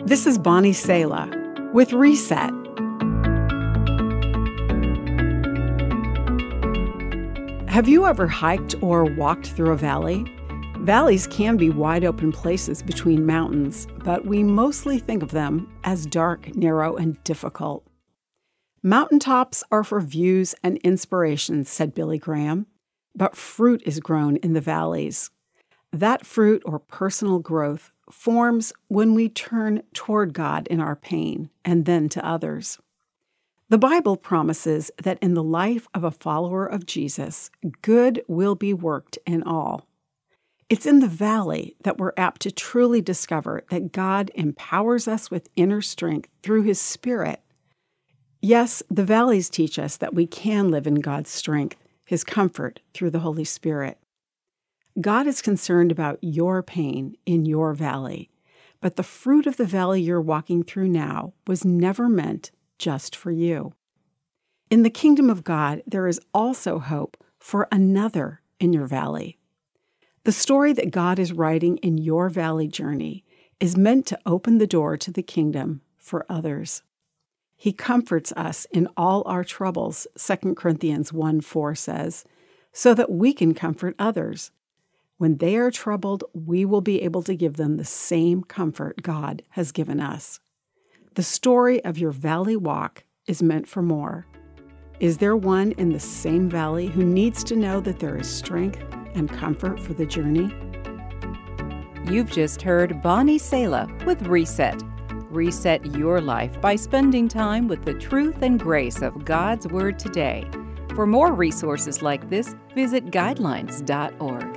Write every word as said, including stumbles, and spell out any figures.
This is Bonnie Sala with Reset. Have you ever hiked or walked through a valley? Valleys can be wide open places between mountains, but we mostly think of them as dark, narrow, and difficult. Mountaintops are for views and inspirations, said Billy Graham, but fruit is grown in the valleys. That fruit or personal growth forms when we turn toward God in our pain and then to others. The Bible promises that in the life of a follower of Jesus, good will be worked in all. It's in the valley that we're apt to truly discover that God empowers us with inner strength through His Spirit. Yes, the valleys teach us that we can live in God's strength, His comfort through the Holy Spirit. God is concerned about your pain in your valley, but the fruit of the valley you're walking through now was never meant just for you. In the kingdom of God, there is also hope for another in your valley. The story that God is writing in your valley journey is meant to open the door to the kingdom for others. He comforts us in all our troubles, Second Corinthians one four says, so that we can comfort others. When they are troubled, we will be able to give them the same comfort God has given us. The story of your valley walk is meant for more. Is there one in the same valley who needs to know that there is strength and comfort for the journey? You've just heard Bonnie Sala with Reset. Reset your life by spending time with the truth and grace of God's Word today. For more resources like this, visit guidelines dot org.